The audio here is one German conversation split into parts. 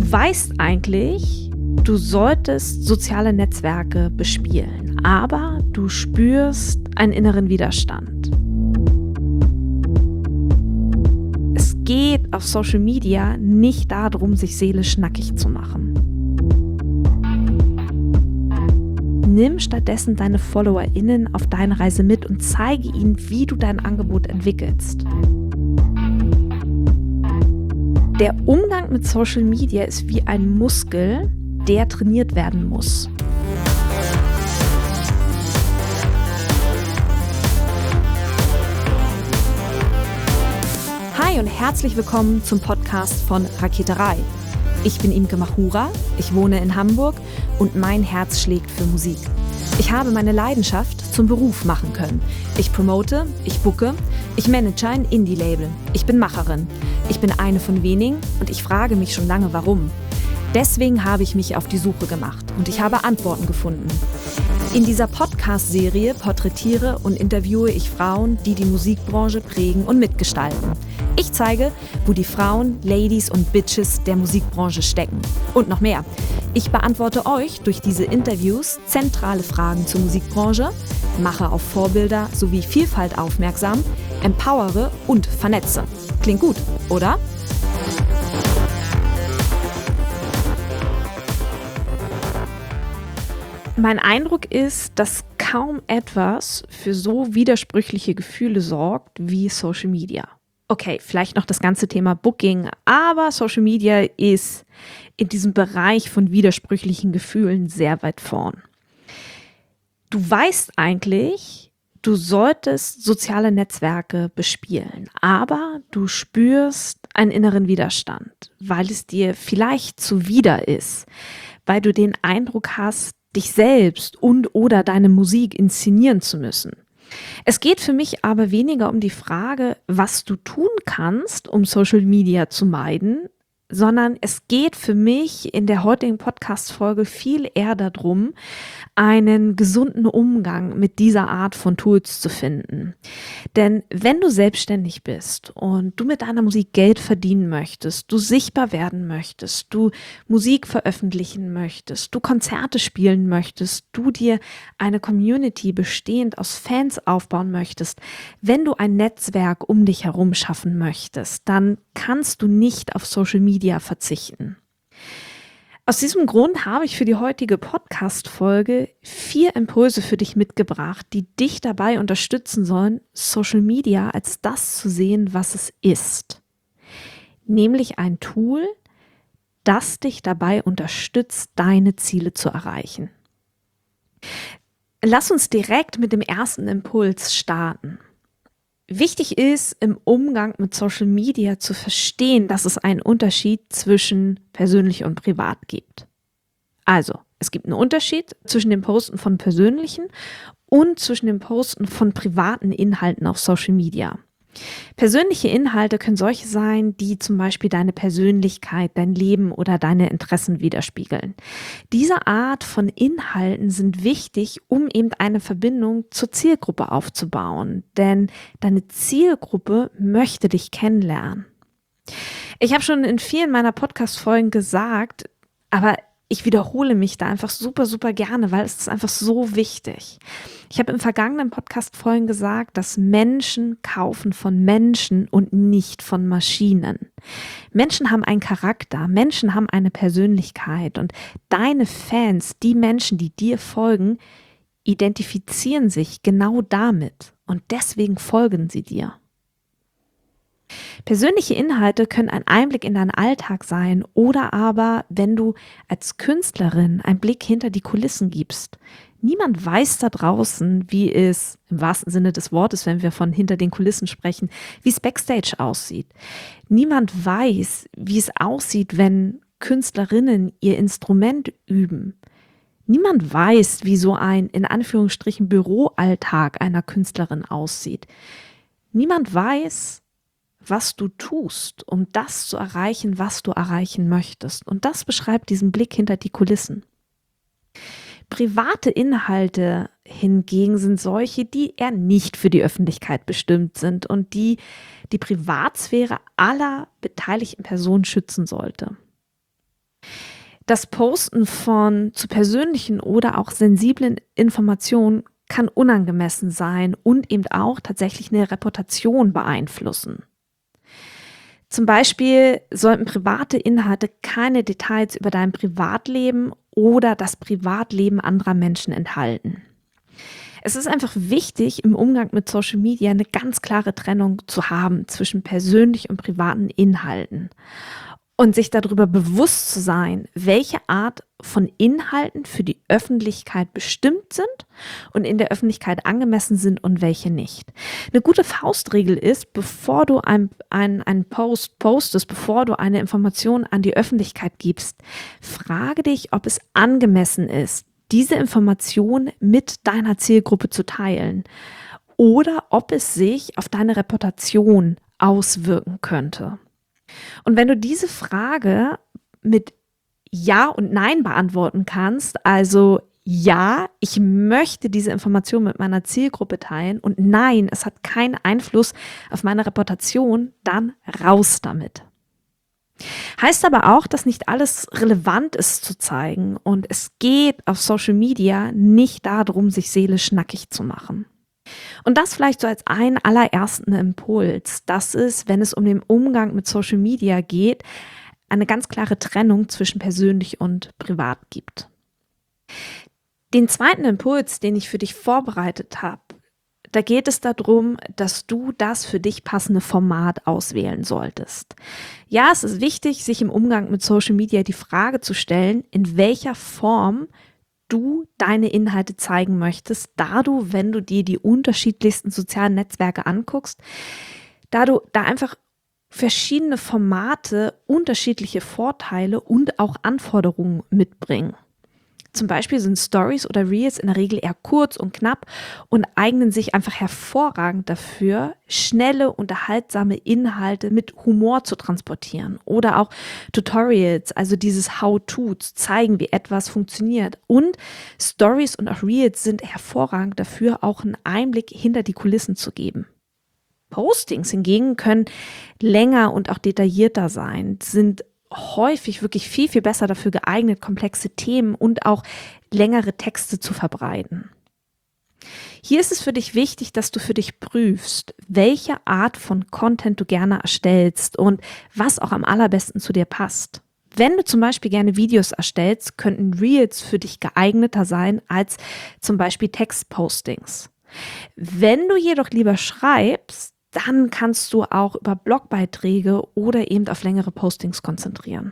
Du weißt eigentlich, du solltest soziale Netzwerke bespielen, aber du spürst einen inneren Widerstand. Es geht auf Social Media nicht darum, sich seelisch nackig zu machen. Nimm stattdessen deine FollowerInnen auf deine Reise mit und zeige ihnen, wie du dein Angebot entwickelst. Der Umgang mit Social Media ist wie ein Muskel, der trainiert werden muss. Hi und herzlich willkommen zum Podcast von Raketerei. Ich bin Imke Machura, ich wohne in Hamburg und mein Herz schlägt für Musik. Ich habe meine Leidenschaft zum Beruf machen können. Ich promote, ich booke, ich manage ein Indie-Label. Ich bin Macherin. Ich bin eine von wenigen und ich frage mich schon lange, warum. Deswegen habe ich mich auf die Suche gemacht und ich habe Antworten gefunden. In dieser Podcast-Serie porträtiere und interviewe ich Frauen, die die Musikbranche prägen und mitgestalten. Ich zeige, wo die Frauen, Ladies und Bitches der Musikbranche stecken. Und noch mehr. Ich beantworte euch durch diese Interviews zentrale Fragen zur Musikbranche, mache auf Vorbilder sowie Vielfalt aufmerksam, empowere und vernetze. Klingt gut, oder? Mein Eindruck ist, dass kaum etwas für so widersprüchliche Gefühle sorgt wie Social Media. Okay, vielleicht noch das ganze Thema Booking, aber Social Media ist in diesem Bereich von widersprüchlichen Gefühlen sehr weit vorn. Du weißt eigentlich, du solltest soziale Netzwerke bespielen, aber du spürst einen inneren Widerstand, weil es dir vielleicht zuwider ist, weil du den Eindruck hast, dich selbst und oder deine Musik inszenieren zu müssen. Es geht für mich aber weniger um die Frage, was du tun kannst, um Social Media zu meiden, sondern es geht für mich in der heutigen Podcast-Folge viel eher darum, einen gesunden Umgang mit dieser Art von Tools zu finden. Denn wenn du selbstständig bist und du mit deiner Musik Geld verdienen möchtest, du sichtbar werden möchtest, du Musik veröffentlichen möchtest, du Konzerte spielen möchtest, du dir eine Community bestehend aus Fans aufbauen möchtest, wenn du ein Netzwerk um dich herum schaffen möchtest, dann kannst du nicht auf Social Media verzichten. Aus diesem Grund habe ich für die heutige Podcast-Folge 4 Impulse für dich mitgebracht, die dich dabei unterstützen sollen, Social Media als das zu sehen, was es ist. Nämlich ein Tool, das dich dabei unterstützt, deine Ziele zu erreichen. Lass uns direkt mit dem ersten Impuls starten. Wichtig ist, im Umgang mit Social Media zu verstehen, dass es einen Unterschied zwischen persönlich und privat gibt. Also, es gibt einen Unterschied zwischen dem Posten von persönlichen und zwischen dem Posten von privaten Inhalten auf Social Media. Persönliche Inhalte können solche sein, die zum Beispiel deine Persönlichkeit, dein Leben oder deine Interessen widerspiegeln. Diese Art von Inhalten sind wichtig, um eben eine Verbindung zur Zielgruppe aufzubauen, denn deine Zielgruppe möchte dich kennenlernen. Ich habe schon in vielen meiner Podcast-Folgen gesagt, aber ich wiederhole mich da einfach super, super gerne, weil es ist einfach so wichtig. Ich habe im vergangenen Podcast-Folgen gesagt, dass Menschen kaufen von Menschen und nicht von Maschinen. Menschen haben einen Charakter, Menschen haben eine Persönlichkeit und deine Fans, die Menschen, die dir folgen, identifizieren sich genau damit und deswegen folgen sie dir. Persönliche Inhalte können ein Einblick in deinen Alltag sein oder aber, wenn du als Künstlerin einen Blick hinter die Kulissen gibst. Niemand weiß da draußen, wie es im wahrsten Sinne des Wortes, wenn wir von hinter den Kulissen sprechen, wie es Backstage aussieht. Niemand weiß, wie es aussieht, wenn Künstlerinnen ihr Instrument üben. Niemand weiß, wie so ein, in Anführungsstrichen, Büroalltag einer Künstlerin aussieht. Niemand weiß, was du tust, um das zu erreichen, was du erreichen möchtest. Und das beschreibt diesen Blick hinter die Kulissen. Private Inhalte hingegen sind solche, die eher nicht für die Öffentlichkeit bestimmt sind und die die Privatsphäre aller beteiligten Personen schützen sollte. Das Posten von zu persönlichen oder auch sensiblen Informationen kann unangemessen sein und eben auch tatsächlich eine Reputation beeinflussen. Zum Beispiel sollten private Inhalte keine Details über dein Privatleben oder das Privatleben anderer Menschen enthalten. Es ist einfach wichtig, im Umgang mit Social Media eine ganz klare Trennung zu haben zwischen persönlich und privaten Inhalten und sich darüber bewusst zu sein, welche Art von Inhalten für die Öffentlichkeit bestimmt sind und in der Öffentlichkeit angemessen sind und welche nicht. Eine gute Faustregel ist, bevor du einen Post postest, bevor du eine Information an die Öffentlichkeit gibst, frage dich, ob es angemessen ist, diese Information mit deiner Zielgruppe zu teilen oder ob es sich auf deine Reputation auswirken könnte. Und wenn du diese Frage mit Ja und Nein beantworten kannst, also ja, ich möchte diese Information mit meiner Zielgruppe teilen und nein, es hat keinen Einfluss auf meine Reputation, dann raus damit. Heißt aber auch, dass nicht alles relevant ist zu zeigen und es geht auf Social Media nicht darum, sich seelisch nackig zu machen. Und das vielleicht so als einen allerersten Impuls, dass es, wenn es um den Umgang mit Social Media geht, eine ganz klare Trennung zwischen persönlich und privat gibt. Den zweiten Impuls, den ich für dich vorbereitet habe, da geht es darum, dass du das für dich passende Format auswählen solltest. Ja, es ist wichtig, sich im Umgang mit Social Media die Frage zu stellen, in welcher Form du deine Inhalte zeigen möchtest, da du, wenn du dir die unterschiedlichsten sozialen Netzwerke anguckst, da einfach verschiedene Formate unterschiedliche Vorteile und auch Anforderungen mitbringen. Zum Beispiel sind Stories oder Reels in der Regel eher kurz und knapp und eignen sich einfach hervorragend dafür, schnelle, unterhaltsame Inhalte mit Humor zu transportieren oder auch Tutorials, also dieses How-to, zu zeigen, wie etwas funktioniert. Und Stories und auch Reels sind hervorragend dafür, auch einen Einblick hinter die Kulissen zu geben. Postings hingegen können länger und auch detaillierter sein, sind häufig wirklich viel, viel besser dafür geeignet, komplexe Themen und auch längere Texte zu verbreiten. Hier ist es für dich wichtig, dass du für dich prüfst, welche Art von Content du gerne erstellst und was auch am allerbesten zu dir passt. Wenn du zum Beispiel gerne Videos erstellst, könnten Reels für dich geeigneter sein als zum Beispiel Textpostings. Wenn du jedoch lieber schreibst, dann kannst du auch über Blogbeiträge oder eben auf längere Postings konzentrieren.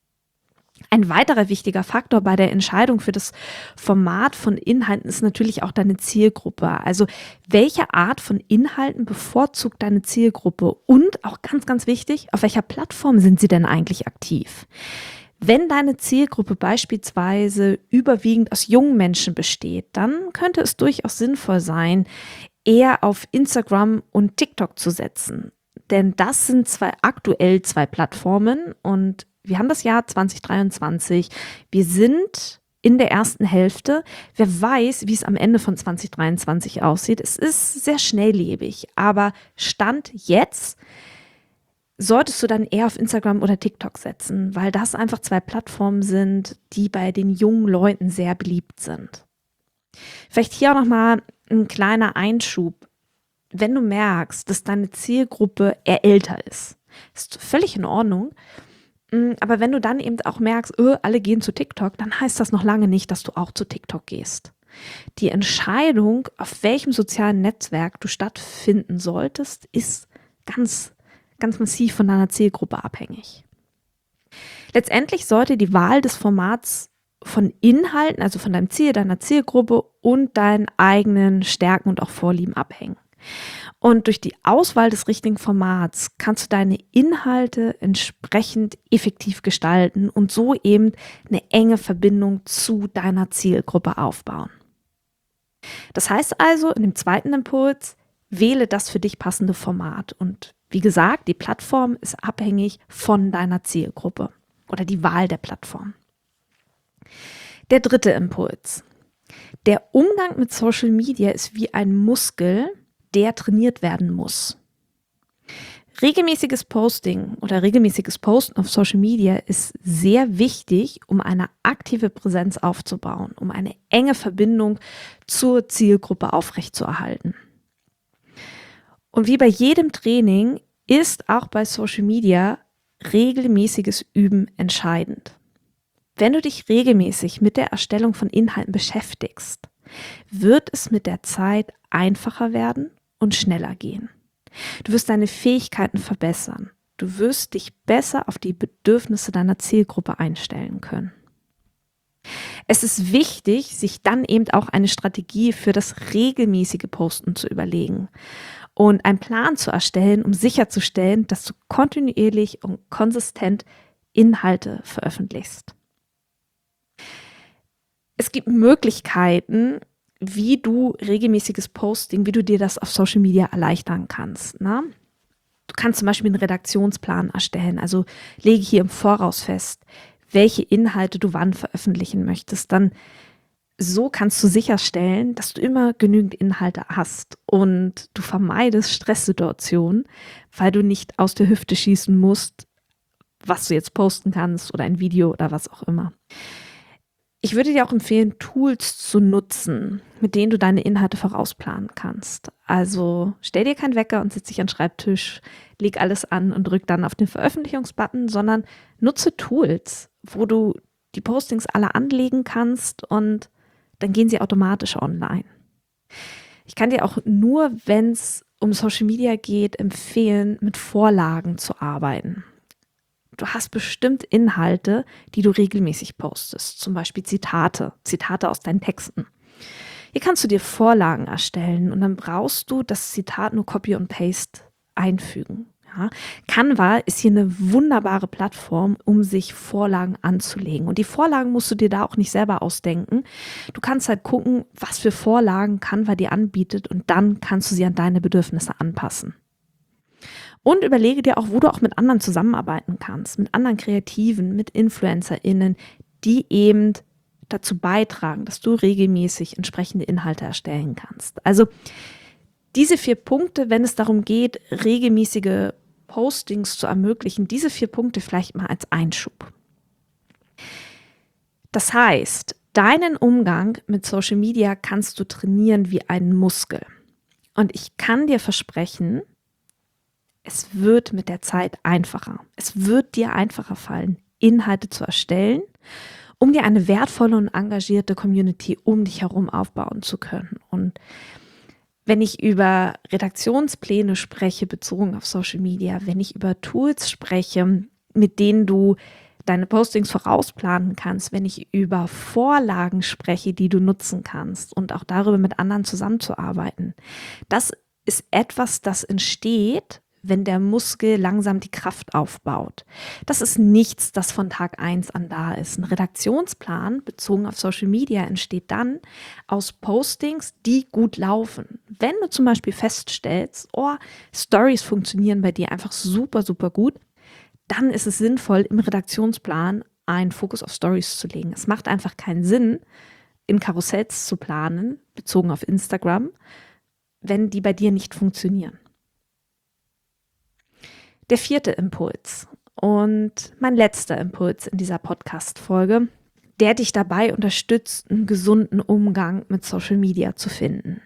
Ein weiterer wichtiger Faktor bei der Entscheidung für das Format von Inhalten ist natürlich auch deine Zielgruppe. Also welche Art von Inhalten bevorzugt deine Zielgruppe und auch ganz, ganz wichtig, auf welcher Plattform sind sie denn eigentlich aktiv? Wenn deine Zielgruppe beispielsweise überwiegend aus jungen Menschen besteht, dann könnte es durchaus sinnvoll sein, eher auf Instagram und TikTok zu setzen. Denn das sind aktuell zwei Plattformen und wir haben das Jahr 2023. Wir sind in der ersten Hälfte. Wer weiß, wie es am Ende von 2023 aussieht. Es ist sehr schnelllebig, aber Stand jetzt solltest du dann eher auf Instagram oder TikTok setzen, weil das einfach zwei Plattformen sind, die bei den jungen Leuten sehr beliebt sind. Vielleicht hier auch nochmal ein kleiner Einschub. Wenn du merkst, dass deine Zielgruppe eher älter ist völlig in Ordnung. Aber wenn du dann eben auch merkst, alle gehen zu TikTok, dann heißt das noch lange nicht, dass du auch zu TikTok gehst. Die Entscheidung, auf welchem sozialen Netzwerk du stattfinden solltest, ist ganz, ganz massiv von deiner Zielgruppe abhängig. Letztendlich sollte die Wahl des Formats von Inhalten, also von deinem Ziel, deiner Zielgruppe und deinen eigenen Stärken und auch Vorlieben abhängen. Und durch die Auswahl des richtigen Formats kannst du deine Inhalte entsprechend effektiv gestalten und so eben eine enge Verbindung zu deiner Zielgruppe aufbauen. Das heißt also, in dem zweiten Impuls, wähle das für dich passende Format. Und wie gesagt, die Plattform ist abhängig von deiner Zielgruppe oder die Wahl der Plattform. Der dritte Impuls. Der Umgang mit Social Media ist wie ein Muskel, der trainiert werden muss. Regelmäßiges Posting oder regelmäßiges Posten auf Social Media ist sehr wichtig, um eine aktive Präsenz aufzubauen, um eine enge Verbindung zur Zielgruppe aufrechtzuerhalten. Und wie bei jedem Training ist auch bei Social Media regelmäßiges Üben entscheidend. Wenn du dich regelmäßig mit der Erstellung von Inhalten beschäftigst, wird es mit der Zeit einfacher werden und schneller gehen. Du wirst deine Fähigkeiten verbessern. Du wirst dich besser auf die Bedürfnisse deiner Zielgruppe einstellen können. Es ist wichtig, sich dann eben auch eine Strategie für das regelmäßige Posten zu überlegen und einen Plan zu erstellen, um sicherzustellen, dass du kontinuierlich und konsistent Inhalte veröffentlichst. Es gibt Möglichkeiten, wie du regelmäßiges Posting, wie du dir das auf Social Media erleichtern kannst. Ne? Du kannst zum Beispiel einen Redaktionsplan erstellen, also lege hier im Voraus fest, welche Inhalte du wann veröffentlichen möchtest. Dann so kannst du sicherstellen, dass du immer genügend Inhalte hast und du vermeidest Stresssituationen, weil du nicht aus der Hüfte schießen musst, was du jetzt posten kannst oder ein Video oder was auch immer. Ich würde dir auch empfehlen, Tools zu nutzen, mit denen du deine Inhalte vorausplanen kannst. Also stell dir keinen Wecker und setz dich an den Schreibtisch, leg alles an und drück dann auf den Veröffentlichungsbutton, sondern nutze Tools, wo du die Postings alle anlegen kannst und dann gehen sie automatisch online. Ich kann dir auch nur, wenn es um Social Media geht, empfehlen, mit Vorlagen zu arbeiten. Du hast bestimmt Inhalte, die du regelmäßig postest, zum Beispiel Zitate aus deinen Texten. Hier kannst du dir Vorlagen erstellen und dann brauchst du das Zitat nur Copy und Paste einfügen. Ja. Canva ist hier eine wunderbare Plattform, um sich Vorlagen anzulegen. Und die Vorlagen musst du dir da auch nicht selber ausdenken. Du kannst halt gucken, was für Vorlagen Canva dir anbietet und dann kannst du sie an deine Bedürfnisse anpassen. Und überlege dir auch, wo du auch mit anderen zusammenarbeiten kannst, mit anderen Kreativen, mit InfluencerInnen, die eben dazu beitragen, dass du regelmäßig entsprechende Inhalte erstellen kannst. Also diese 4 Punkte, wenn es darum geht, regelmäßige Postings zu ermöglichen, diese 4 Punkte vielleicht mal als Einschub. Das heißt, deinen Umgang mit Social Media kannst du trainieren wie einen Muskel. Und ich kann dir versprechen, es wird mit der Zeit einfacher. Es wird dir einfacher fallen, Inhalte zu erstellen, um dir eine wertvolle und engagierte Community um dich herum aufbauen zu können. Und wenn ich über Redaktionspläne spreche, bezogen auf Social Media, wenn ich über Tools spreche, mit denen du deine Postings vorausplanen kannst, wenn ich über Vorlagen spreche, die du nutzen kannst und auch darüber mit anderen zusammenzuarbeiten, das ist etwas, das entsteht, wenn der Muskel langsam die Kraft aufbaut. Das ist nichts, das von Tag 1 an da ist. Ein Redaktionsplan bezogen auf Social Media entsteht dann aus Postings, die gut laufen. Wenn du zum Beispiel feststellst, Stories funktionieren bei dir einfach super, super gut, dann ist es sinnvoll, im Redaktionsplan einen Fokus auf Stories zu legen. Es macht einfach keinen Sinn, in Karussells zu planen, bezogen auf Instagram, wenn die bei dir nicht funktionieren. Der 4. Impuls und mein letzter Impuls in dieser Podcast-Folge, der dich dabei unterstützt, einen gesunden Umgang mit Social Media zu finden.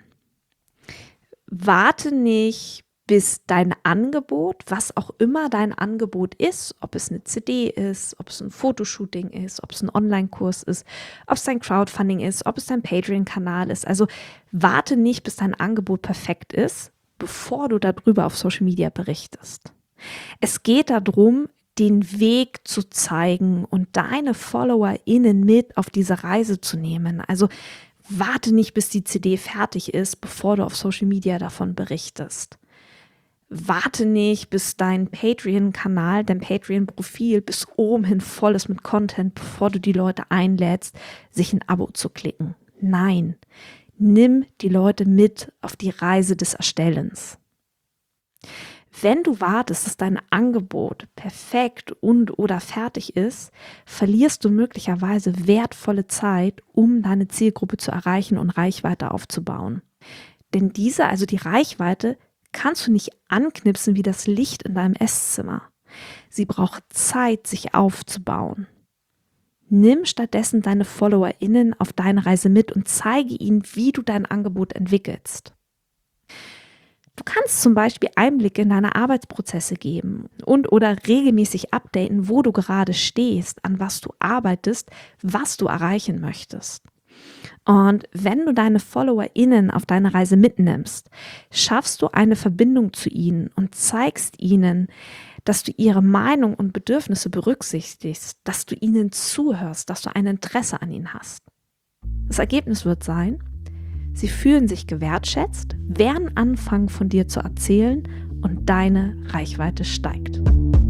Warte nicht, bis dein Angebot, was auch immer dein Angebot ist, ob es eine CD ist, ob es ein Fotoshooting ist, ob es ein Online-Kurs ist, ob es dein Crowdfunding ist, ob es dein Patreon-Kanal ist. Also warte nicht, bis dein Angebot perfekt ist, bevor du darüber auf Social Media berichtest. Es geht darum, den Weg zu zeigen und deine FollowerInnen mit auf diese Reise zu nehmen. Also warte nicht, bis die CD fertig ist, bevor du auf Social Media davon berichtest. Warte nicht, bis dein Patreon-Kanal, dein Patreon-Profil bis oben hin voll ist mit Content, bevor du die Leute einlädst, sich ein Abo zu klicken. Nein, nimm die Leute mit auf die Reise des Erstellens. Wenn du wartest, dass dein Angebot perfekt und oder fertig ist, verlierst du möglicherweise wertvolle Zeit, um deine Zielgruppe zu erreichen und Reichweite aufzubauen. Denn diese, also die Reichweite, kannst du nicht anknipsen wie das Licht in deinem Esszimmer. Sie braucht Zeit, sich aufzubauen. Nimm stattdessen deine FollowerInnen auf deine Reise mit und zeige ihnen, wie du dein Angebot entwickelst. Du kannst zum Beispiel Einblicke in deine Arbeitsprozesse geben und oder regelmäßig updaten, wo du gerade stehst, an was du arbeitest, was du erreichen möchtest. Und wenn du deine FollowerInnen auf deine Reise mitnimmst, schaffst du eine Verbindung zu ihnen und zeigst ihnen, dass du ihre Meinung und Bedürfnisse berücksichtigst, dass du ihnen zuhörst, dass du ein Interesse an ihnen hast. Das Ergebnis wird sein, sie fühlen sich gewertschätzt, werden anfangen von dir zu erzählen und deine Reichweite steigt.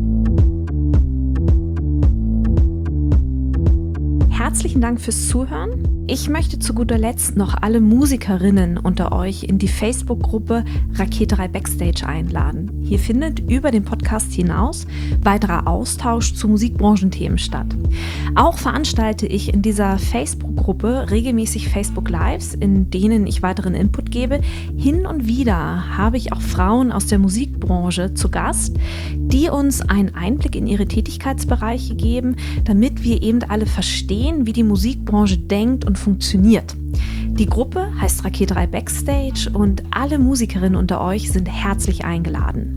Herzlichen Dank fürs Zuhören. Ich möchte zu guter Letzt noch alle Musikerinnen unter euch in die Facebook-Gruppe Raketerei Backstage einladen. Hier findet über den Podcast hinaus weiterer Austausch zu Musikbranchenthemen statt. Auch veranstalte ich in dieser Facebook-Gruppe regelmäßig Facebook-Lives, in denen ich weiteren Input gebe. Hin und wieder habe ich auch Frauen aus der Musikbranche zu Gast, die uns einen Einblick in ihre Tätigkeitsbereiche geben, damit wir eben alle verstehen, wie die Musikbranche denkt und funktioniert. Die Gruppe heißt Raketerei Backstage und alle Musikerinnen unter euch sind herzlich eingeladen.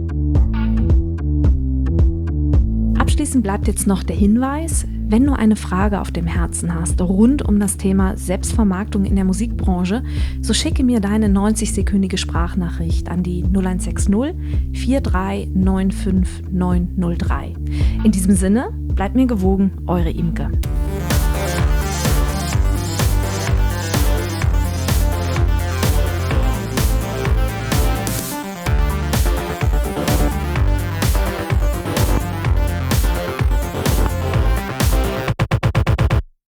Abschließend bleibt jetzt noch der Hinweis, wenn du eine Frage auf dem Herzen hast rund um das Thema Selbstvermarktung in der Musikbranche, so schicke mir deine 90-sekündige Sprachnachricht an die 0160 43 95 903. In diesem Sinne, bleibt mir gewogen, eure Imke.